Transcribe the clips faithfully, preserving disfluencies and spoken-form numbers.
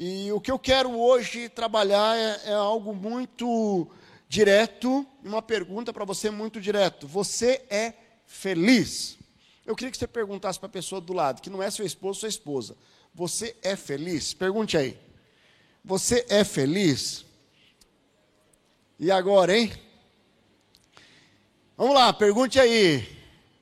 E o que eu quero hoje trabalhar é, é algo muito direto, uma pergunta para você muito direto. Você é feliz? Eu queria que você perguntasse para a pessoa do lado, que não é seu esposo, sua esposa. Você é feliz? Pergunte aí. Você é feliz? E agora, hein? Vamos lá, pergunte aí.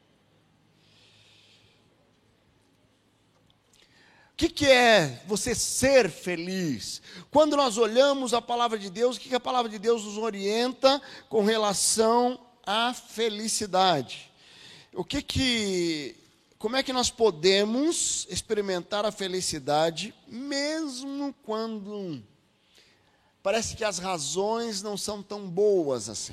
O que, que é você ser feliz? Quando nós olhamos a palavra de Deus, o que, que a palavra de Deus nos orienta com relação à felicidade? O que que, como é que nós podemos experimentar a felicidade, mesmo quando parece que as razões não são tão boas assim?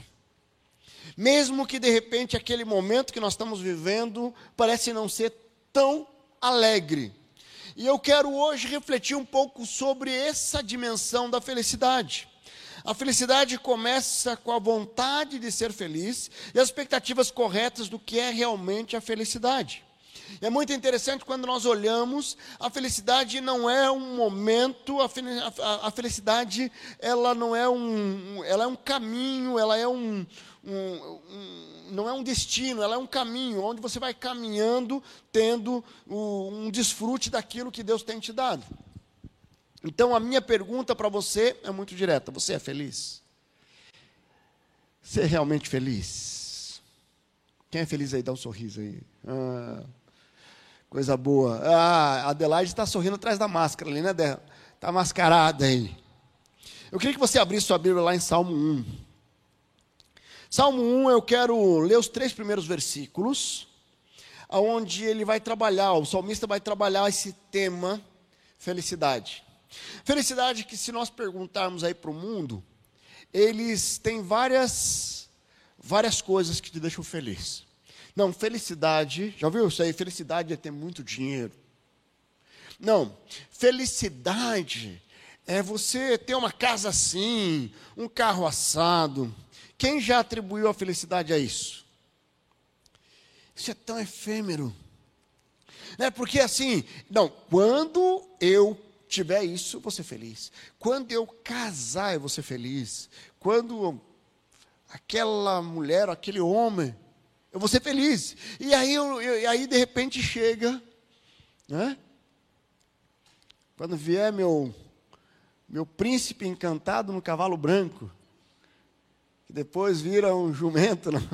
Mesmo que de repente aquele momento que nós estamos vivendo parece não ser tão alegre. E eu quero hoje refletir um pouco sobre essa dimensão da felicidade. A felicidade começa com a vontade de ser feliz e as expectativas corretas do que é realmente a felicidade. E é muito interessante quando nós olhamos, a felicidade não é um momento, a, a, a felicidade ela não é um, ela é um caminho, ela é um, um, um, não é um destino, ela é um caminho, onde você vai caminhando, tendo o, um desfrute daquilo que Deus tem te dado. Então a minha pergunta para você é muito direta, você é feliz? Você é realmente feliz? Quem é feliz aí, dá um sorriso aí. Ah... Coisa boa. Ah, a Adelaide está sorrindo atrás da máscara ali, né, Débora? Está mascarada aí. Eu queria que você abrisse sua Bíblia lá em Salmo um. Salmo um, eu quero ler os três primeiros versículos, onde ele vai trabalhar, o salmista vai trabalhar esse tema, felicidade. Felicidade que, se nós perguntarmos aí para o mundo, eles têm várias, várias coisas que te deixam feliz. Não, felicidade, já ouviu isso aí? Felicidade é ter muito dinheiro. Não, felicidade é você ter uma casa assim, um carro assado. Quem já atribuiu a felicidade a isso? Isso é tão efêmero. Né? Porque assim, não, quando eu tiver isso, eu vou ser feliz. Quando eu casar, eu vou ser feliz. Quando aquela mulher, aquele homem, eu vou ser feliz. E aí, eu, eu, e aí de repente chega, né? Quando vier meu, meu príncipe encantado no cavalo branco, que depois vira um jumento. Não,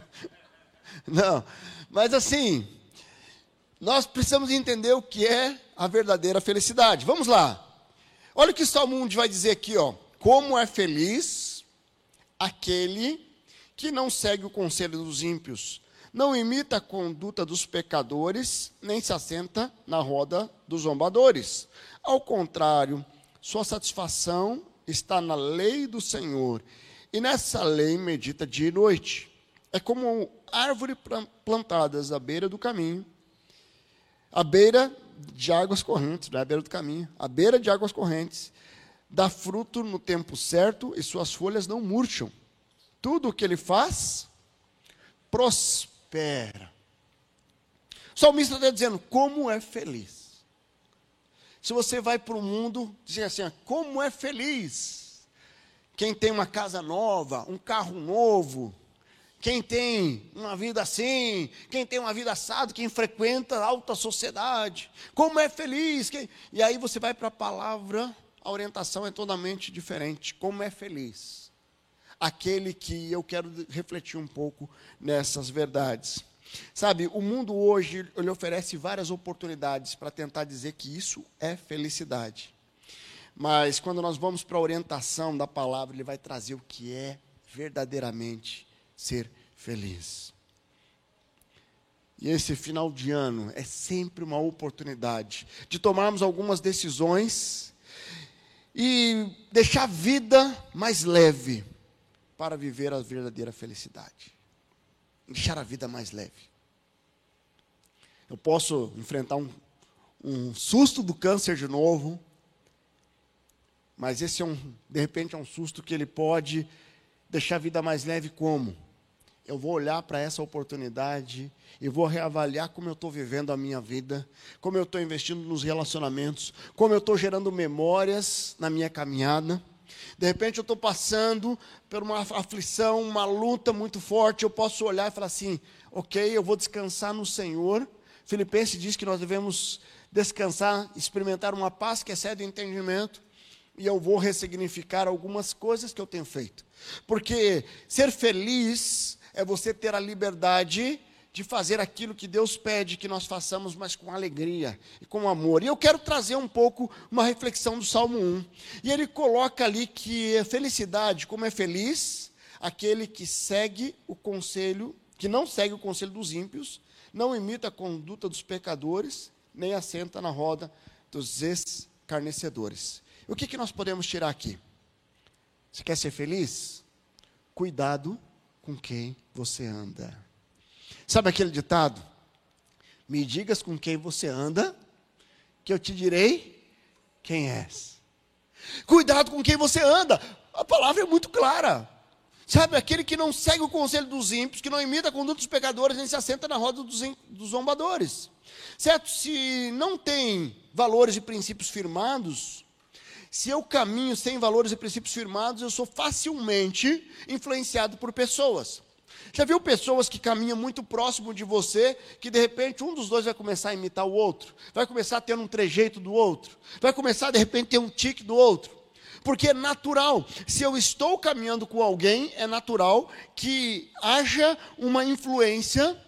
não. Mas assim, nós precisamos entender o que é a verdadeira felicidade. Vamos lá. Olha o que o Salmo um vai dizer aqui, ó. Como é feliz aquele que não segue o conselho dos ímpios, não imita a conduta dos pecadores, nem se assenta na roda dos zombadores. Ao contrário, sua satisfação está na lei do Senhor, e nessa lei medita dia e noite. É como árvore plantadas à beira do caminho, à beira de águas correntes, não é à beira do caminho, à beira de águas correntes, dá fruto no tempo certo, e suas folhas não murcham. Tudo o que ele faz, prospera. O salmista está dizendo, como é feliz. Se você vai para o mundo, dizer assim, como é feliz. Quem tem uma casa nova, um carro novo, quem tem uma vida assim, quem tem uma vida assada, quem frequenta a alta sociedade, como é feliz. Quem... E aí você vai para a palavra, a orientação é totalmente diferente. Como é feliz aquele que eu quero refletir um pouco nessas verdades. Sabe, o mundo hoje, ele oferece várias oportunidades para tentar dizer que isso é felicidade. Mas quando nós vamos para a orientação da palavra, ele vai trazer o que é verdadeiramente ser feliz. E esse final de ano é sempre uma oportunidade de tomarmos algumas decisões e deixar a vida mais leve, para viver a verdadeira felicidade. Deixar a vida mais leve. Eu posso enfrentar um, um susto do câncer de novo, mas esse é um, de repente, é um susto que ele pode deixar a vida mais leve como? eu vou olhar para essa oportunidade e vou reavaliar como eu estou vivendo a minha vida, como eu estou investindo nos relacionamentos, como eu estou gerando memórias na minha caminhada. De repente eu estou passando por uma aflição, uma luta muito forte, eu posso olhar e falar assim, ok, eu vou descansar no Senhor. Filipenses diz que nós devemos descansar, experimentar uma paz que excede o entendimento, e eu vou ressignificar algumas coisas que eu tenho feito. Porque ser feliz é você ter a liberdade de fazer aquilo que Deus pede que nós façamos, mas com alegria e com amor. E eu quero trazer um pouco uma reflexão do Salmo um. E ele coloca ali que a felicidade, como é feliz aquele que segue o conselho, que não segue o conselho dos ímpios, não imita a conduta dos pecadores, nem assenta na roda dos escarnecedores. O que, que nós podemos tirar aqui? Você quer ser feliz? Cuidado com quem você anda. Sabe aquele ditado? Me digas com quem você anda, que eu te direi quem és. Cuidado com quem você anda. A palavra é muito clara. Sabe, aquele que não segue o conselho dos ímpios, que não imita a conduta dos pecadores, nem se assenta na roda dos, dos zombadores. Certo? Se não tem valores e princípios firmados, se eu caminho sem valores e princípios firmados, eu sou facilmente influenciado por pessoas. Já viu pessoas que caminham muito próximo de você, que de repente um dos dois vai começar a imitar o outro, vai começar a ter um trejeito do outro, vai começar de repente a ter um tique do outro, porque é natural, se eu estou caminhando com alguém, é natural que haja uma influência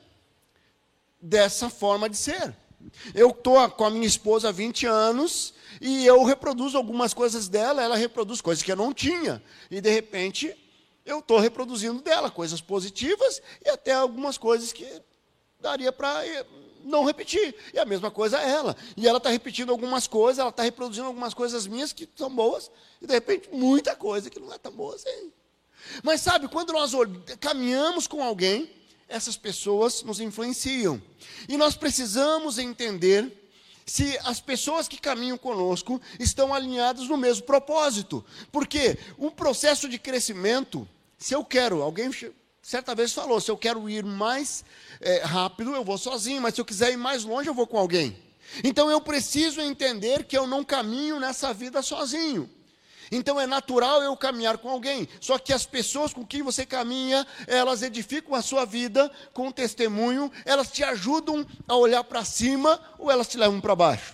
dessa forma de ser. Eu estou com a minha esposa há vinte anos, e eu reproduzo algumas coisas dela, ela reproduz coisas que eu não tinha, e de repente eu estou reproduzindo dela, coisas positivas, e até algumas coisas que daria para não repetir, e a mesma coisa ela, e ela está repetindo algumas coisas, ela está reproduzindo algumas coisas minhas que são boas, e de repente muita coisa que não é tão boa assim. Mas sabe, quando nós caminhamos com alguém, essas pessoas nos influenciam, e nós precisamos entender se as pessoas que caminham conosco estão alinhadas no mesmo propósito, porque um processo de crescimento, se eu quero, alguém certa vez falou, se eu quero ir mais é, rápido, eu vou sozinho, mas se eu quiser ir mais longe, eu vou com alguém. Então eu preciso entender que eu não caminho nessa vida sozinho. Então é natural eu caminhar com alguém, só que as pessoas com quem você caminha, elas edificam a sua vida com um testemunho, elas te ajudam a olhar para cima ou elas te levam para baixo.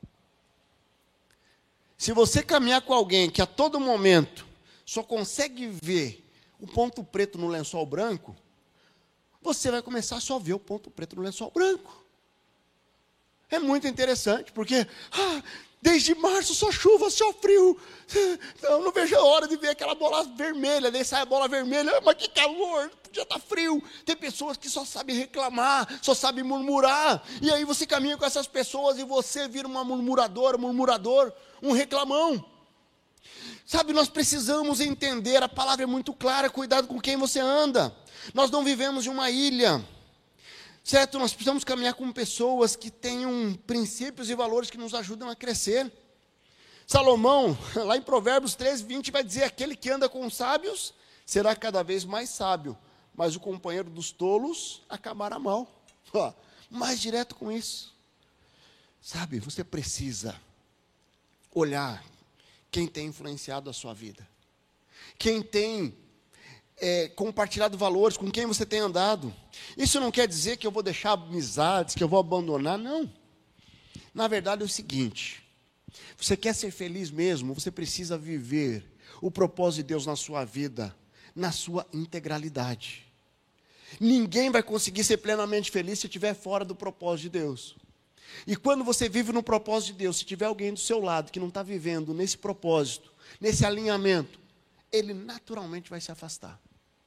Se você caminhar com alguém que a todo momento só consegue ver o ponto preto no lençol branco, você vai começar a só ver o ponto preto no lençol branco. É muito interessante, porque ah, desde março só chuva, só frio. Eu não vejo a hora de ver aquela bola vermelha. Daí sai a bola vermelha, mas que calor, já está frio. Tem pessoas que só sabem reclamar, só sabem murmurar. E aí você caminha com essas pessoas e você vira uma murmuradora, murmurador, um reclamão. Sabe, nós precisamos entender, a palavra é muito clara, cuidado com quem você anda. Nós não vivemos em uma ilha. Certo? Nós precisamos caminhar com pessoas que tenham princípios e valores que nos ajudam a crescer. Salomão, lá em Provérbios treze, vinte, vai dizer, aquele que anda com os sábios será cada vez mais sábio, mas o companheiro dos tolos acabará mal. Ó, mais direto com isso. Sabe, você precisa olhar quem tem influenciado a sua vida. Quem tem É, compartilhado valores, com quem você tem andado. Isso não quer dizer que eu vou deixar amizades, que eu vou abandonar, não. Na verdade é o seguinte, você quer ser feliz mesmo, você precisa viver o propósito de Deus na sua vida, na sua integralidade. Ninguém vai conseguir ser plenamente feliz se estiver fora do propósito de Deus. E quando você vive no propósito de Deus, se tiver alguém do seu lado que não está vivendo nesse propósito, nesse alinhamento, ele naturalmente vai se afastar.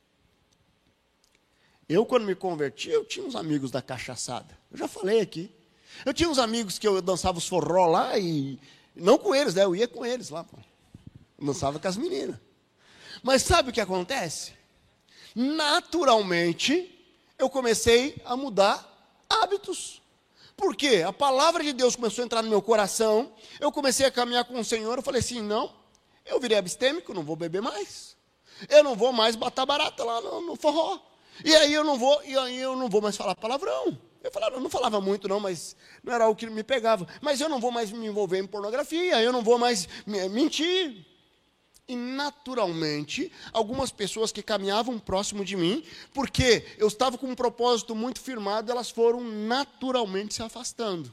Eu, quando me converti, eu tinha uns amigos da cachaçada. Eu já falei aqui. Eu tinha uns amigos que eu dançava os forró lá e... Não com eles, né? Eu ia com eles lá. Pô. Eu dançava com as meninas. Mas sabe o que acontece? Naturalmente, eu comecei a mudar hábitos. Por quê? A palavra de Deus começou a entrar no meu coração. Eu comecei a caminhar com o Senhor. Eu falei assim, não, eu virei abstêmico, não vou beber mais. Eu não vou mais botar barata lá no, no forró. E aí eu não vou, e aí eu não vou mais falar palavrão. Eu falava, eu não falava muito não, mas não era algo que me pegava. Mas eu não vou mais me envolver em pornografia, eu não vou mais mentir. E naturalmente, algumas pessoas que caminhavam próximo de mim, porque eu estava com um propósito muito firmado, elas foram naturalmente se afastando.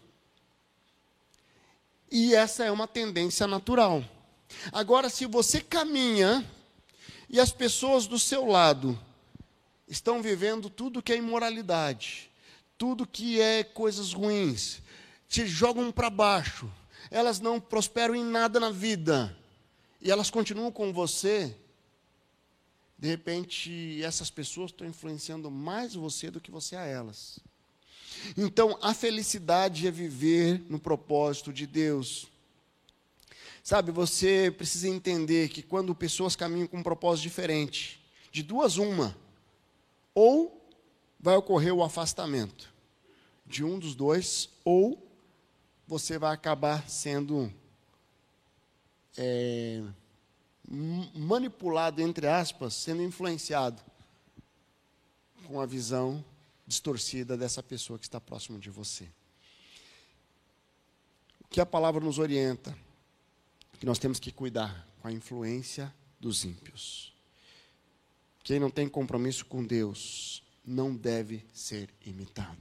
E essa é uma tendência natural. Agora, se você caminha e as pessoas do seu lado estão vivendo tudo que é imoralidade, tudo que é coisas ruins, te jogam para baixo, elas não prosperam em nada na vida, e elas continuam com você, de repente, essas pessoas estão influenciando mais você do que você a elas. Então, a felicidade é viver no propósito de Deus. Sabe, você precisa entender que quando pessoas caminham com um propósito diferente, de duas uma, ou vai ocorrer o afastamento de um dos dois, ou você vai acabar sendo é, manipulado, entre aspas, sendo influenciado com a visão distorcida dessa pessoa que está próximo de você. O que a palavra nos orienta? Que nós temos que cuidar com a influência dos ímpios. Quem não tem compromisso com Deus não deve ser imitado.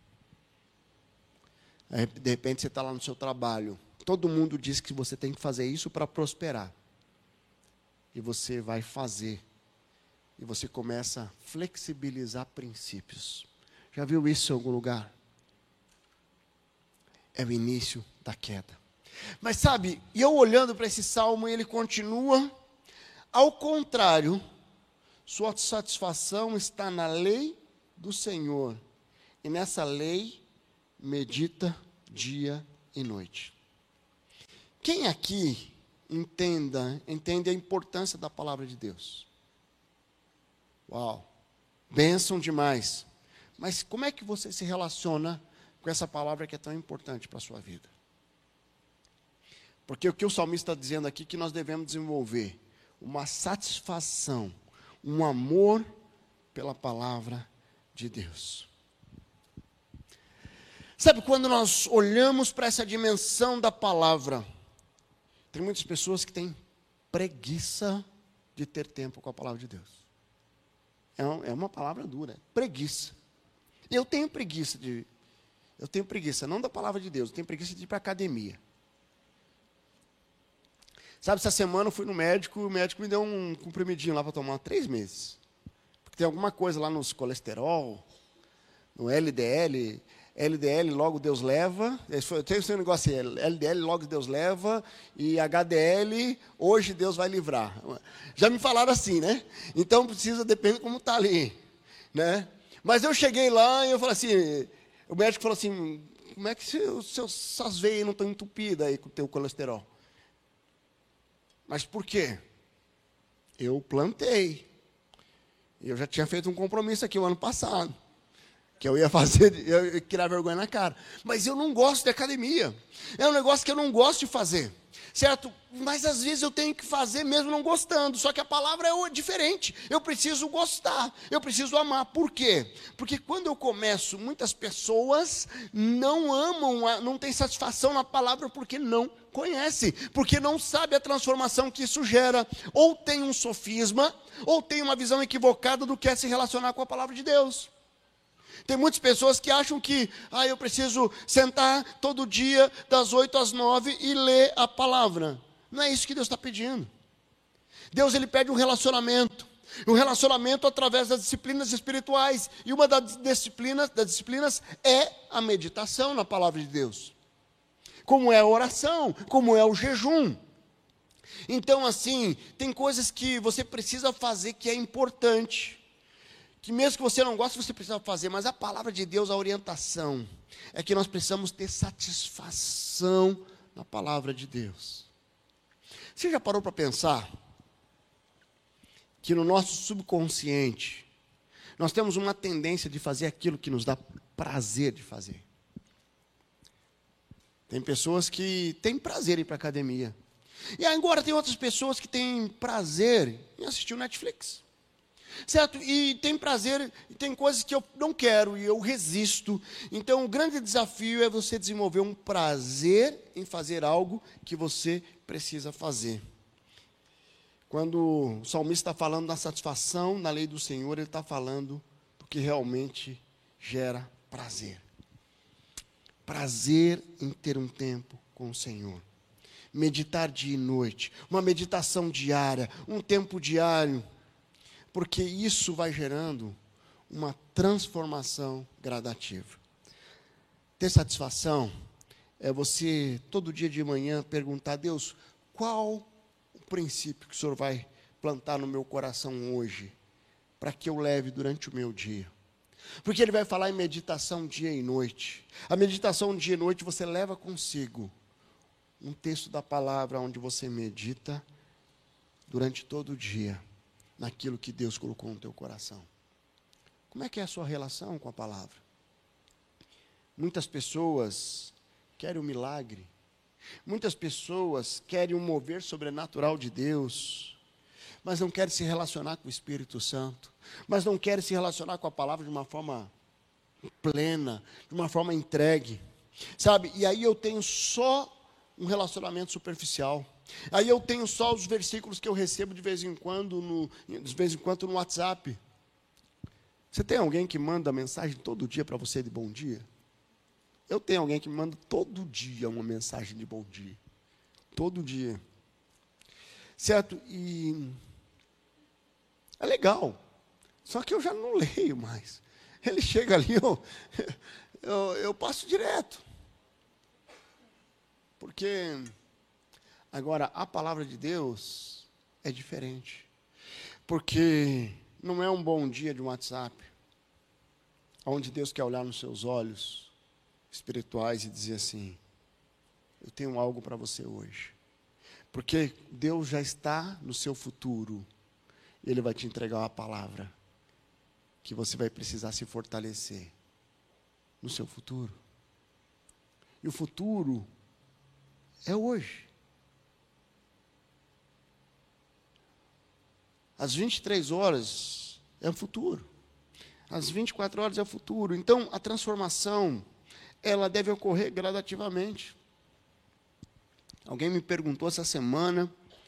Aí, de repente você está lá no seu trabalho, todo mundo diz que você tem que fazer isso para prosperar. E você vai fazer. E você começa a flexibilizar princípios. Já viu isso em algum lugar? É o início da queda. Mas sabe, e eu olhando para esse salmo, ele continua, ao contrário, sua satisfação está na lei do Senhor, e nessa lei medita dia e noite. Quem aqui entenda, entende a importância da palavra de Deus? Uau, bênção demais. Mas como é que você se relaciona com essa palavra que é tão importante para a sua vida? Porque o que o salmista está dizendo aqui é que nós devemos desenvolver uma satisfação, um amor pela palavra de Deus. Sabe, quando nós olhamos para essa dimensão da palavra, tem muitas pessoas que têm preguiça de ter tempo com a palavra de Deus. É uma, é uma palavra dura, preguiça. Eu tenho preguiça de, eu tenho preguiça, não da palavra de Deus, eu tenho preguiça de ir para a academia. Sabe, essa semana eu fui no médico, o médico me deu um comprimidinho lá para tomar três meses. Porque tem alguma coisa lá nos colesterol, no L D L, L D L logo Deus leva, tem esse negócio aí, L D L logo Deus leva, e H D L, hoje Deus vai livrar. Já me falaram assim, né? Então precisa, depende como está ali, né? Mas eu cheguei lá e eu falei assim, o médico falou assim, como é que os seus, suas veias não estão entupidas aí com o teu colesterol? Mas por quê? Eu plantei. Eu já tinha feito um compromisso aqui o ano passado. Que eu ia fazer, eu ia criar vergonha na cara. Mas eu não gosto de academia. É um negócio que eu não gosto de fazer. Certo? Mas às vezes eu tenho que fazer mesmo não gostando. Só que a palavra é diferente. Eu preciso gostar. Eu preciso amar. Por quê? Porque quando eu começo, muitas pessoas não amam, não têm satisfação na palavra porque não conhece, porque não sabe a transformação que isso gera. Ou tem um sofisma, ou tem uma visão equivocada do que é se relacionar com a palavra de Deus. Tem muitas pessoas que acham que, ah, eu preciso sentar todo dia, das oito às nove, e ler a palavra. Não é isso que Deus está pedindo. Deus, Ele pede um relacionamento. Um relacionamento através das disciplinas espirituais. E uma das disciplinas, das disciplinas é a meditação na palavra de Deus. Como é a oração, como é o jejum. Então, assim, tem coisas que você precisa fazer que é importante. Que mesmo que você não goste, você precisa fazer, mas a palavra de Deus, a orientação, é que nós precisamos ter satisfação na palavra de Deus. Você já parou para pensar que no nosso subconsciente, nós temos uma tendência de fazer aquilo que nos dá prazer de fazer? Tem pessoas que têm prazer em ir para a academia. E agora tem outras pessoas que têm prazer em assistir o Netflix. certo? E tem prazer, e tem coisas que eu não quero e eu resisto. Então, o grande desafio é você desenvolver um prazer em fazer algo que você precisa fazer. Quando o salmista está falando da satisfação na lei do Senhor, ele está falando do que realmente gera prazer. Prazer em ter um tempo com o Senhor. Meditar dia e noite, uma meditação diária, um tempo diário, porque isso vai gerando uma transformação gradativa. Ter satisfação é você, todo dia de manhã, perguntar a Deus, qual o princípio que o Senhor vai plantar no meu coração hoje, para que eu leve durante o meu dia. Porque Ele vai falar em meditação dia e noite. A meditação dia e noite você leva consigo um texto da palavra onde você medita durante todo o dia naquilo que Deus colocou no teu coração. Como é que é a sua relação com a palavra? Muitas pessoas querem um milagre. Muitas pessoas querem um mover sobrenatural de Deus, mas não querem se relacionar com o Espírito Santo, mas não querem se relacionar com a palavra de uma forma plena, de uma forma entregue, sabe? E aí eu tenho só um relacionamento superficial. Aí eu tenho só os versículos que eu recebo de vez em quando no, de vez em quando no WhatsApp. Você tem alguém que manda mensagem todo dia para você de bom dia? Eu tenho alguém que me manda todo dia uma mensagem de bom dia. Todo dia. Certo? E é legal. Só que eu já não leio mais. Ele chega ali, eu, eu, eu passo direto. Porque, agora, a palavra de Deus é diferente. Porque não é um bom dia de um WhatsApp, onde Deus quer olhar nos seus olhos espirituais e dizer assim, eu tenho algo para você hoje. Porque Deus já está no seu futuro. Ele vai te entregar uma palavra que você vai precisar se fortalecer no seu futuro. E o futuro é hoje. Às vinte e três horas é o futuro. Às vinte e quatro horas é o futuro. Então, a transformação, ela deve ocorrer gradativamente. Alguém me perguntou essa semana,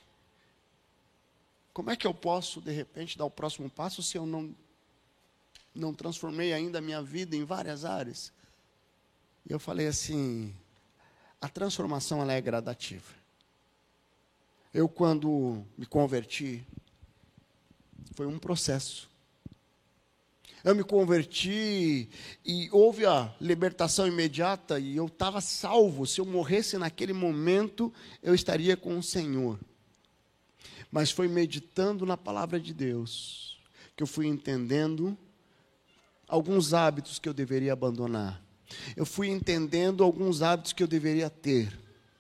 como é que eu posso, de repente, dar o próximo passo se eu não, não transformei ainda a minha vida em várias áreas? E eu falei assim, a transformação ela é gradativa. Eu, quando me converti, foi um processo. Eu me converti e houve a libertação imediata e eu estava salvo. Se eu morresse naquele momento, eu estaria com o Senhor. Mas foi meditando na palavra de Deus que eu fui entendendo alguns hábitos que eu deveria abandonar. Eu fui entendendo alguns hábitos que eu deveria ter.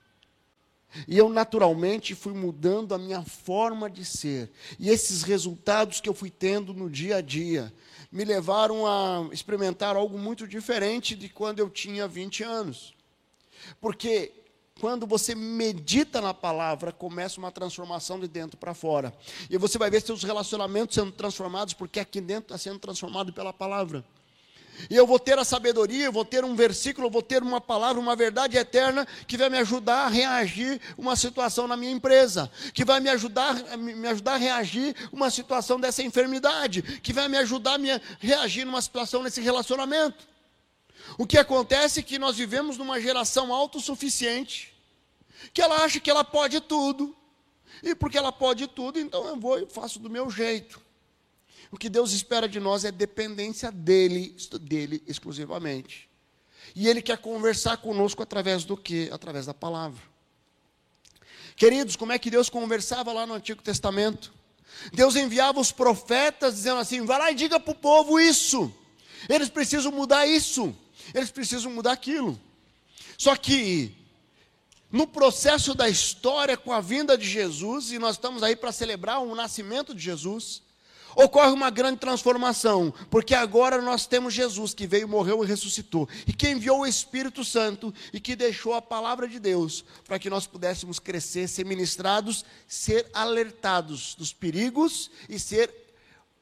E eu naturalmente fui mudando a minha forma de ser. E esses resultados que eu fui tendo no dia a dia me levaram a experimentar algo muito diferente de quando eu tinha vinte anos. Porque quando você medita na palavra, começa uma transformação de dentro para fora. E você vai ver seus relacionamentos sendo transformados, porque aqui dentro está sendo transformado pela palavra. E eu vou ter a sabedoria, eu vou ter um versículo, eu vou ter uma palavra, uma verdade eterna que vai me ajudar a reagir uma situação na minha empresa, que vai me ajudar, me ajudar a reagir uma situação dessa enfermidade, que vai me ajudar a me reagir numa situação nesse relacionamento. O que acontece é que nós vivemos numa geração autossuficiente, que ela acha que ela pode tudo, e porque ela pode tudo, então eu vou e faço do meu jeito. O que Deus espera de nós é dependência dEle, dEle exclusivamente. E Ele quer conversar conosco através do quê? Através da palavra. Queridos, como é que Deus conversava lá no Antigo Testamento? Deus enviava os profetas dizendo assim, vai lá e diga para o povo isso. Eles precisam mudar isso. Eles precisam mudar aquilo. Só que, no processo da história com a vinda de Jesus, e nós estamos aí para celebrar o nascimento de Jesus, ocorre uma grande transformação, porque agora nós temos Jesus que veio, morreu e ressuscitou, e que enviou o Espírito Santo, e que deixou a palavra de Deus, para que nós pudéssemos crescer, ser ministrados, ser alertados dos perigos, e ser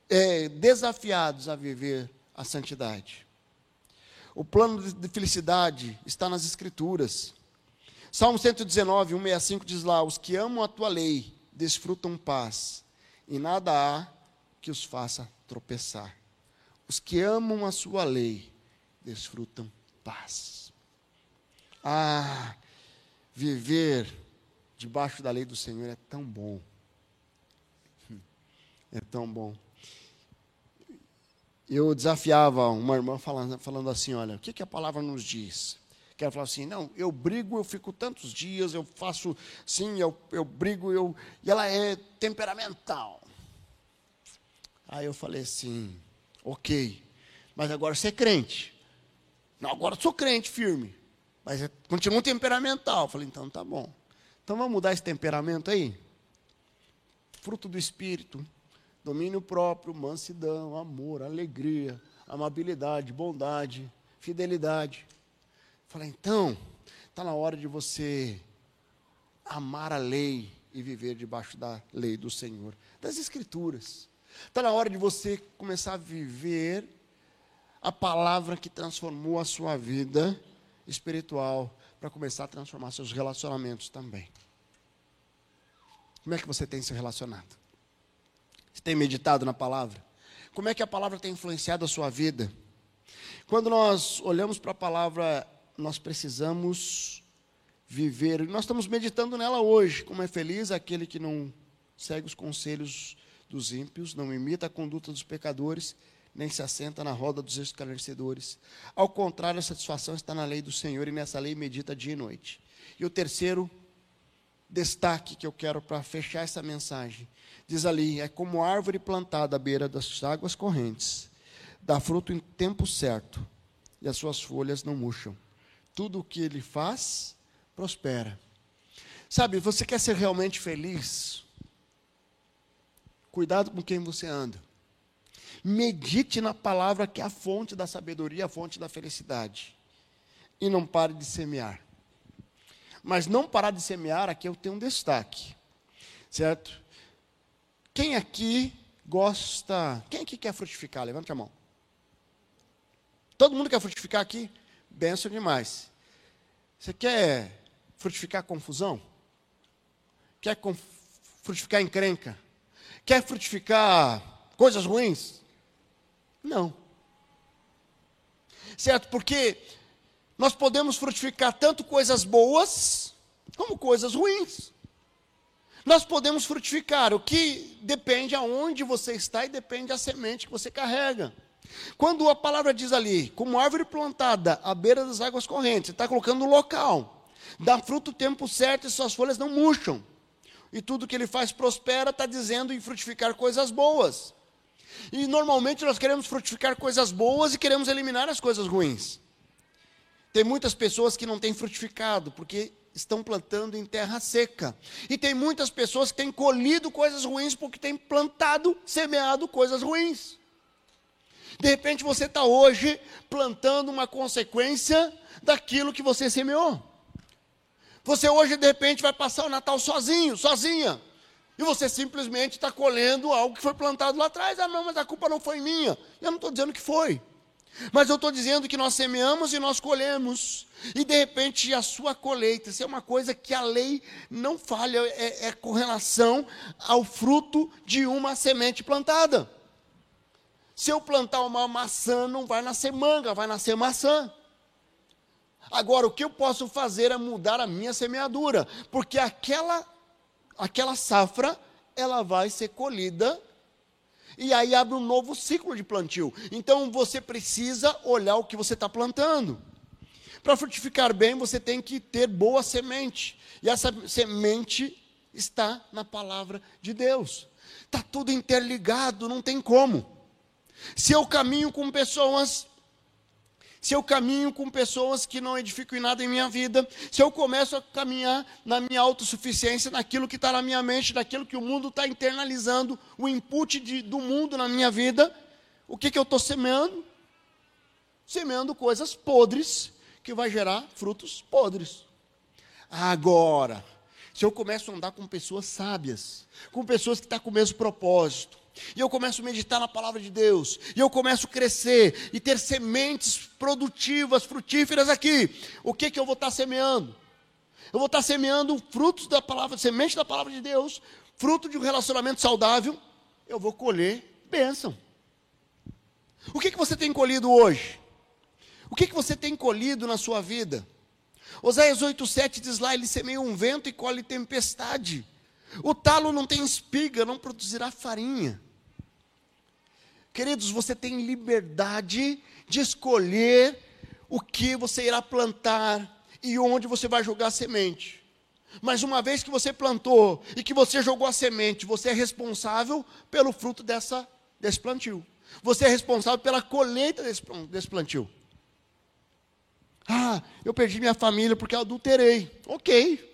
é, desafiados a viver a santidade. O plano de felicidade está nas Escrituras. Salmo cento e dezenove, cento e sessenta e cinco diz lá: os que amam a tua lei desfrutam paz, e nada há que os faça tropeçar. Os que amam a sua lei desfrutam paz. Ah, viver debaixo da lei do Senhor é tão bom. É tão bom. Eu desafiava uma irmã falando, falando assim, olha, o que, que a palavra nos diz? Que ela falava assim, não, eu brigo, eu fico tantos dias, eu faço sim, eu, eu brigo, eu, e ela é temperamental. Aí eu falei assim, ok, mas agora você é crente. Não, agora eu sou crente firme, mas é, continua temperamental. Eu falei, então tá bom. Então vamos mudar esse temperamento aí? Fruto do Espírito, domínio próprio, mansidão, amor, alegria, amabilidade, bondade, fidelidade. Falei, então, está na hora de você amar a lei e viver debaixo da lei do Senhor, das Escrituras. Está na hora de você começar a viver a palavra que transformou a sua vida espiritual, para começar a transformar seus relacionamentos também. Como é que você tem se relacionado? Você tem meditado na palavra? Como é que a palavra tem influenciado a sua vida? Quando nós olhamos para a palavra, nós precisamos viver, nós estamos meditando nela hoje, como é feliz aquele que não segue os conselhos dos ímpios, não imita a conduta dos pecadores, nem se assenta na roda dos escarnecedores. Ao contrário, a satisfação está na lei do Senhor, e nessa lei medita dia e noite. E o terceiro destaque que eu quero para fechar essa mensagem, diz ali, é como árvore plantada à beira das águas correntes, dá fruto em tempo certo, e as suas folhas não murcham. Tudo o que ele faz, prospera. Sabe, você quer ser realmente feliz? Cuidado com quem você anda. Medite na palavra que é a fonte da sabedoria, a fonte da felicidade. E não pare de semear. Mas não parar de semear, aqui eu tenho um destaque. Certo? Quem aqui gosta... Quem aqui quer frutificar? Levante a mão. Todo mundo quer frutificar aqui? Benção demais. Você quer frutificar confusão? Quer conf... frutificar encrenca? Quer frutificar coisas ruins? Não. Certo? Porque nós podemos frutificar tanto coisas boas, como coisas ruins. Nós podemos frutificar, o que depende aonde você está e depende da semente que você carrega. Quando a palavra diz ali, como árvore plantada à beira das águas correntes, você está colocando no local, dá fruto o tempo certo e suas folhas não murcham. E tudo que ele faz prospera, está dizendo em frutificar coisas boas. E normalmente nós queremos frutificar coisas boas e queremos eliminar as coisas ruins. Tem muitas pessoas que não têm frutificado, porque estão plantando em terra seca. E tem muitas pessoas que têm colhido coisas ruins, porque têm plantado, semeado coisas ruins. De repente você está hoje plantando uma consequência daquilo que você semeou. Você hoje de repente vai passar o Natal sozinho, sozinha. E você simplesmente está colhendo algo que foi plantado lá atrás. Ah não, mas a culpa não foi minha. Eu não estou dizendo que foi. Mas eu estou dizendo que nós semeamos e nós colhemos. E de repente a sua colheita, isso é uma coisa que a lei não falha, é, é com relação ao fruto de uma semente plantada. Se eu plantar uma maçã, não vai nascer manga, vai nascer maçã. Agora, o que eu posso fazer é mudar a minha semeadura, porque aquela, aquela safra, ela vai ser colhida, e aí abre um novo ciclo de plantio. Então, você precisa olhar o que você está plantando. Para frutificar bem, você tem que ter boa semente, e essa semente está na palavra de Deus. Está tudo interligado, não tem como. Se eu caminho com pessoas, se eu caminho com pessoas que não edificam em nada em minha vida, se eu começo a caminhar na minha autossuficiência, naquilo que está na minha mente, naquilo que o mundo está internalizando, o input de, do mundo na minha vida, o que, que eu estou semeando? Semeando coisas podres, que vai gerar frutos podres. Agora, se eu começo a andar com pessoas sábias, com pessoas que estão com o mesmo propósito, E eu começo a meditar na palavra de Deus. E eu começo a crescer e ter sementes produtivas, frutíferas aqui. O que que eu vou estar semeando? Eu vou estar semeando frutos da palavra, semente da palavra de Deus, fruto de um relacionamento saudável. Eu vou colher bênção. O que que você tem colhido hoje? O que que você tem colhido na sua vida? Oséias oito, sete diz lá, ele semeia um vento e colhe tempestade. O talo não tem espiga, não produzirá farinha. Queridos, você tem liberdade de escolher o que você irá plantar e onde você vai jogar a semente. Mas uma vez que você plantou e que você jogou a semente, você é responsável pelo fruto dessa, desse plantio. Você é responsável pela colheita desse, desse plantio. Ah, eu perdi minha família porque eu adulterei. Ok.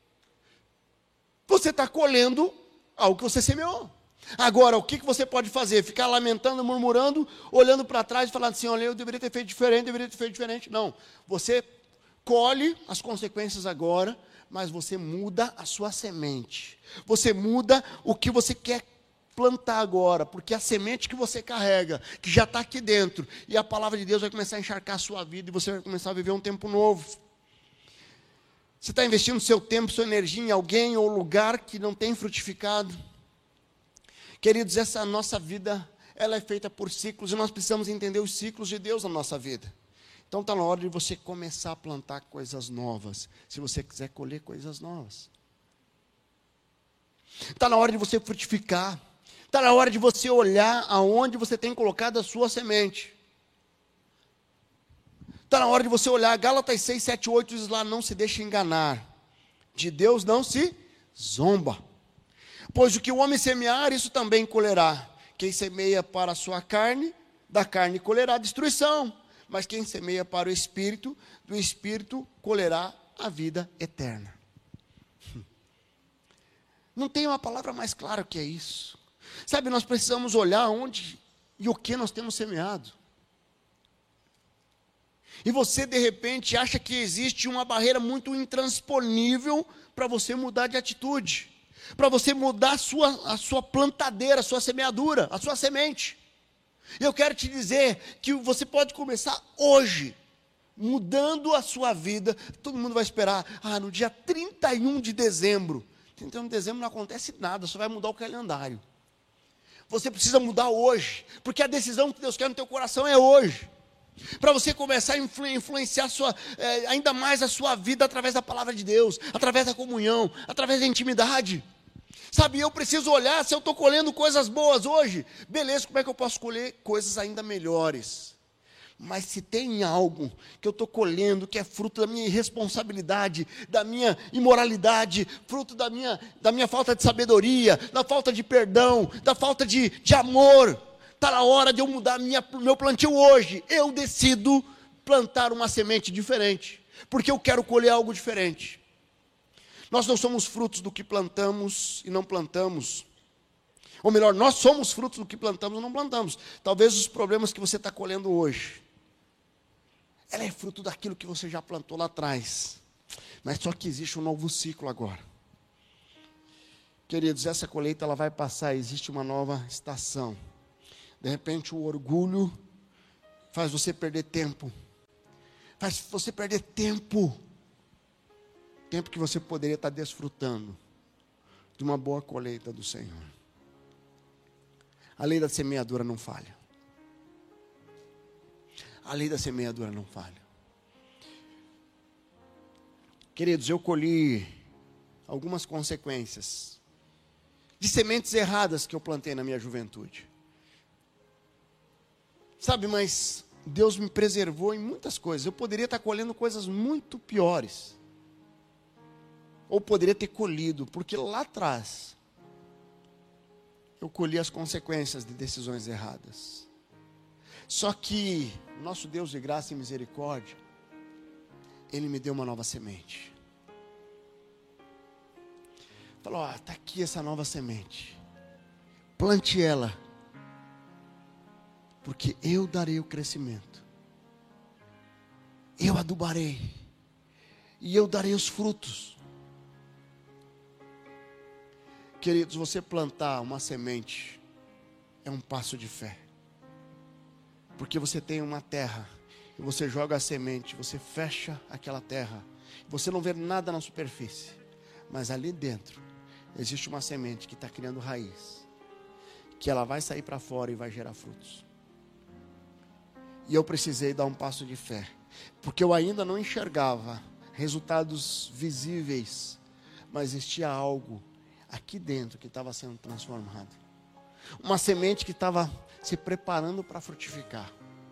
Você está colhendo algo que você semeou. Agora, o que que você pode fazer? Ficar lamentando, murmurando, olhando para trás e falando assim, olha, eu deveria ter feito diferente, deveria ter feito diferente. Não, você colhe as consequências agora, mas você muda a sua semente. Você muda o que você quer plantar agora, porque a semente que você carrega, que já está aqui dentro, e a palavra de Deus vai começar a encharcar a sua vida, e você vai começar a viver um tempo novo. Você está investindo seu tempo, sua energia em alguém ou lugar que não tem frutificado. Queridos, essa nossa vida, ela é feita por ciclos, e nós precisamos entender os ciclos de Deus na nossa vida. Então está na hora de você começar a plantar coisas novas, se você quiser colher coisas novas. Está na hora de você frutificar. Está na hora de você olhar aonde você tem colocado a sua semente. Está na hora de você olhar, Gálatas seis, sete, oito diz lá, não se deixe enganar. De Deus não se zomba. Pois o que o homem semear, isso também colherá. Quem semeia para a sua carne, da carne colherá destruição. Mas quem semeia para o Espírito, do Espírito colherá a vida eterna. Não tem uma palavra mais clara que é isso. Sabe, nós precisamos olhar onde e o que nós temos semeado. E você, de repente, acha que existe uma barreira muito intransponível para você mudar de atitude. Para você mudar a sua, a sua plantadeira, a sua semeadura, a sua semente. E eu quero te dizer que você pode começar hoje, mudando a sua vida. Todo mundo vai esperar, ah, no dia trinta e um de dezembro. trinta e um de dezembro não acontece nada, só vai mudar o calendário. Você precisa mudar hoje, porque a decisão que Deus quer no teu coração é hoje. Para você começar a influ, influenciar sua, é, ainda mais a sua vida através da palavra de Deus, através da comunhão, através da intimidade. Sabe, eu preciso olhar se eu estou colhendo coisas boas hoje. Beleza, como é que eu posso colher coisas ainda melhores? Mas se tem algo que eu estou colhendo, que é fruto da minha irresponsabilidade, da minha imoralidade, fruto da minha, da minha falta de sabedoria, da falta de perdão, da falta de, de amor, está na hora de eu mudar minha, meu plantio hoje. Eu decido plantar uma semente diferente, porque eu quero colher algo diferente. Nós não somos frutos do que plantamos e não plantamos. Ou melhor, nós somos frutos do que plantamos e não plantamos. Talvez os problemas que você está colhendo hoje, ela é fruto daquilo que você já plantou lá atrás. Mas só que existe um novo ciclo agora. Queridos, essa colheita ela vai passar, existe uma nova estação. De repente o orgulho faz você perder tempo. Faz você perder tempo. Tempo que você poderia estar desfrutando de uma boa colheita do Senhor. A lei da semeadura não falha. A lei da semeadura não falha. Queridos, eu colhi algumas consequências de sementes erradas que eu plantei na minha juventude. Sabe, mas Deus me preservou em muitas coisas. Eu poderia estar colhendo coisas muito piores. Ou poderia ter colhido, porque lá atrás eu colhi as consequências de decisões erradas. Só que nosso Deus de graça e misericórdia, Ele me deu uma nova semente. Falou, ó, está aqui essa nova semente. Plante ela, porque eu darei o crescimento. Eu adubarei, e eu darei os frutos. Queridos, você plantar uma semente é um passo de fé. Porque você tem uma terra, e você joga a semente, você fecha aquela terra, você não vê nada na superfície, mas ali dentro existe uma semente que está criando raiz, que ela vai sair para fora e vai gerar frutos. E eu precisei dar um passo de fé, porque eu ainda não enxergava resultados visíveis, mas existia algo aqui dentro que estava sendo transformado. Uma semente que estava se preparando para frutificar.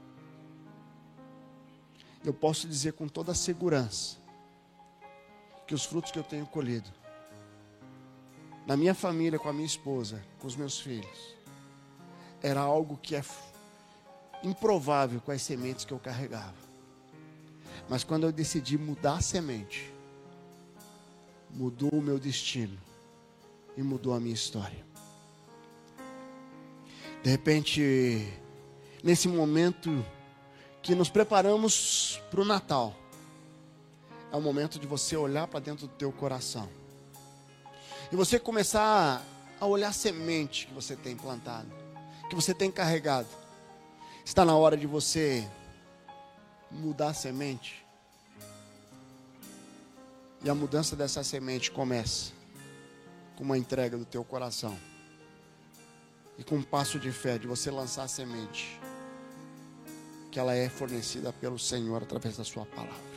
Eu posso dizer com toda segurança que os frutos que eu tenho colhido, na minha família, com a minha esposa, com os meus filhos, era algo que é improvável com as sementes que eu carregava. Mas quando eu decidi mudar a semente, mudou o meu destino e mudou a minha história. De repente, nesse momento que nos preparamos para o Natal, é o momento de você olhar para dentro do teu coração e você começar a olhar a semente que você tem plantado, que você tem carregado. Está na hora de você mudar a semente. E a mudança dessa semente começa com uma entrega do teu coração e com um passo de fé de você lançar a semente, que ela é fornecida pelo Senhor através da sua palavra.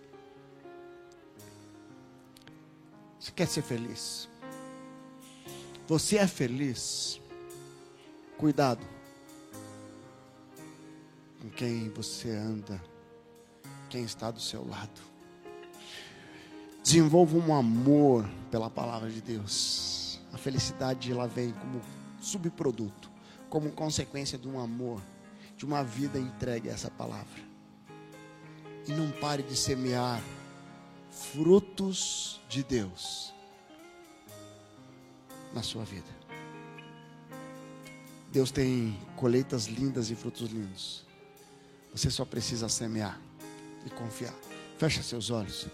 Você quer ser feliz? Você é feliz? Cuidado com quem você anda, quem está do seu lado. Desenvolva um amor pela palavra de Deus. A felicidade, ela vem como subproduto, como consequência de um amor, de uma vida entregue a essa palavra. E não pare de semear frutos de Deus na sua vida. Deus tem colheitas lindas e frutos lindos. Você só precisa semear e confiar. Fecha seus olhos.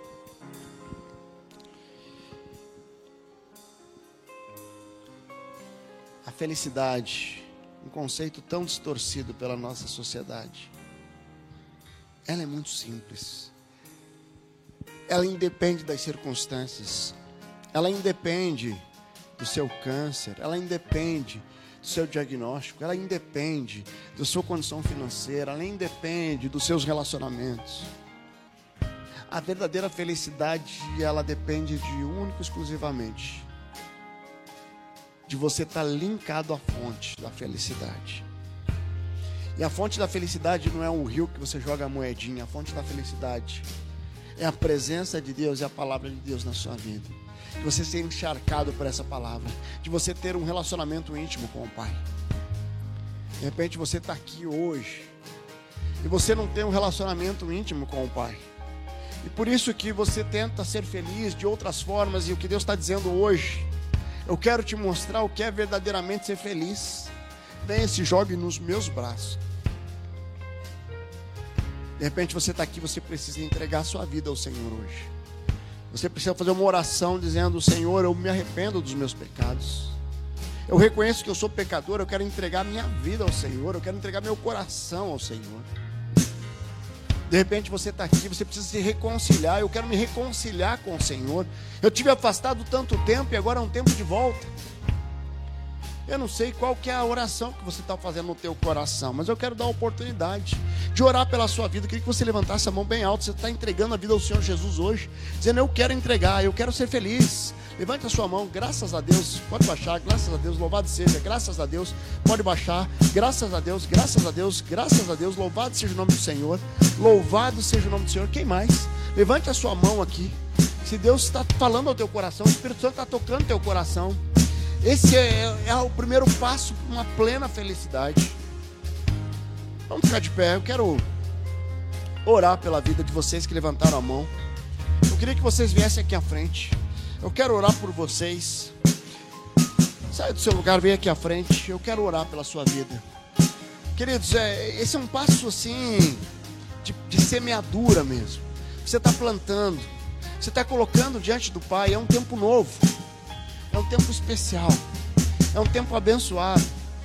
A felicidade, um conceito tão distorcido pela nossa sociedade, ela é muito simples. Ela independe das circunstâncias. Ela independe do seu câncer. Ela independe do seu diagnóstico. Ela independe da sua condição financeira. Ela independe dos seus relacionamentos. A verdadeira felicidade, ela depende de único e exclusivamente de você estar linkado à fonte da felicidade. E a fonte da felicidade não é um rio que você joga a moedinha. A fonte da felicidade é a presença de Deus e a palavra de Deus na sua vida. De você ser encharcado por essa palavra. De você ter um relacionamento íntimo com o Pai. De repente você está aqui hoje e você não tem um relacionamento íntimo com o Pai. E por isso que você tenta ser feliz de outras formas. E o que Deus está dizendo hoje: eu quero te mostrar o que é verdadeiramente ser feliz. Venha, se jogue nos meus braços. De repente você está aqui, você precisa entregar a sua vida ao Senhor hoje. Você precisa fazer uma oração dizendo: Senhor, eu me arrependo dos meus pecados. Eu reconheço que eu sou pecador, eu quero entregar minha vida ao Senhor. Eu quero entregar meu coração ao Senhor. De repente você está aqui, você precisa se reconciliar. Eu quero me reconciliar com o Senhor. Eu tive afastado tanto tempo e agora é um tempo de volta. Eu não sei qual que é a oração que você está fazendo no teu coração, mas eu quero dar a oportunidade de orar pela sua vida. Eu queria que você levantasse a mão bem alta. Você está entregando a vida ao Senhor Jesus hoje, dizendo: eu quero entregar, eu quero ser feliz. Levante a sua mão. Graças a Deus. Pode baixar. Graças a Deus. Louvado seja. Graças a Deus. Pode baixar. Graças a Deus. Graças a Deus. Graças a Deus. Louvado seja o nome do Senhor. Louvado seja o nome do Senhor. Quem mais? Levante a sua mão aqui. Se Deus está falando ao teu coração, o Espírito Santo está tocando o teu coração. Esse é, é o primeiro passo para uma plena felicidade. Vamos ficar de pé. Eu quero orar pela vida de vocês que levantaram a mão. Eu queria que vocês viessem aqui à frente. Eu quero orar por vocês. Sai do seu lugar, vem aqui à frente. Eu quero orar pela sua vida. Queridos, é, esse é um passo assim de, de semeadura mesmo. Você está plantando, você está colocando diante do Pai. É um tempo novo. É um tempo especial. É um tempo abençoado.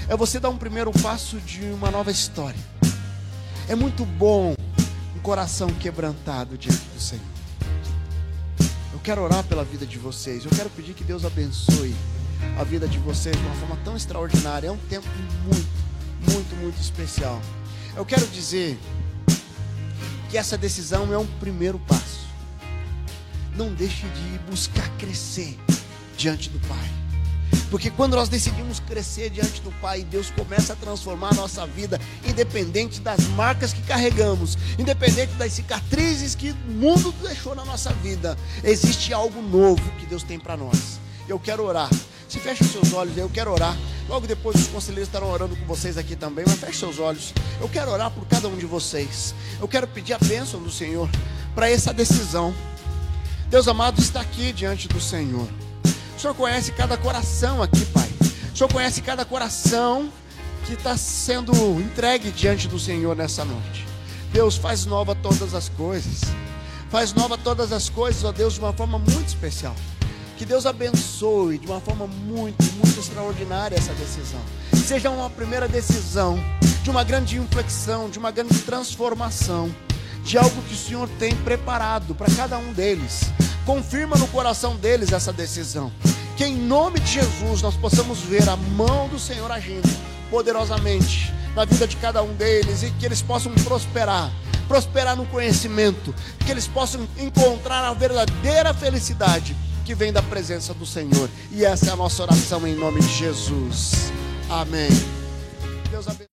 é você dar um primeiro passo de uma nova história. É muito bom um coração quebrantado diante do Senhor. Eu quero orar pela vida de vocês. Eu quero pedir que Deus abençoe a vida de vocês de uma forma tão extraordinária. É um tempo muito, muito, muito especial. Eu quero dizer que essa decisão é um primeiro passo. Não deixe de buscar crescer diante do Pai. Porque quando nós decidimos crescer diante do Pai, Deus começa a transformar a nossa vida, independente das marcas que carregamos, independente das cicatrizes que o mundo deixou na nossa vida, existe algo novo que Deus tem para nós. Eu quero orar. Se fecha os seus olhos, eu quero orar. Logo depois os conselheiros estarão orando com vocês aqui também, mas feche seus olhos. Eu quero orar por cada um de vocês. Eu quero pedir a bênção do Senhor para essa decisão. Deus amado, está aqui diante do Senhor. O Senhor conhece cada coração aqui, Pai. O Senhor conhece cada coração que está sendo entregue diante do Senhor nessa noite. Deus, faz nova todas as coisas. Faz nova todas as coisas, ó Deus, de uma forma muito especial. Que Deus abençoe de uma forma muito, muito extraordinária essa decisão. Seja uma primeira decisão de uma grande inflexão, de uma grande transformação, de algo que o Senhor tem preparado para cada um deles. Confirma no coração deles essa decisão. Que em nome de Jesus nós possamos ver a mão do Senhor agindo poderosamente na vida de cada um deles e que eles possam prosperar. Prosperar no conhecimento. Que eles possam encontrar a verdadeira felicidade que vem da presença do Senhor. E essa é a nossa oração em nome de Jesus. Amém. Deus abençoe.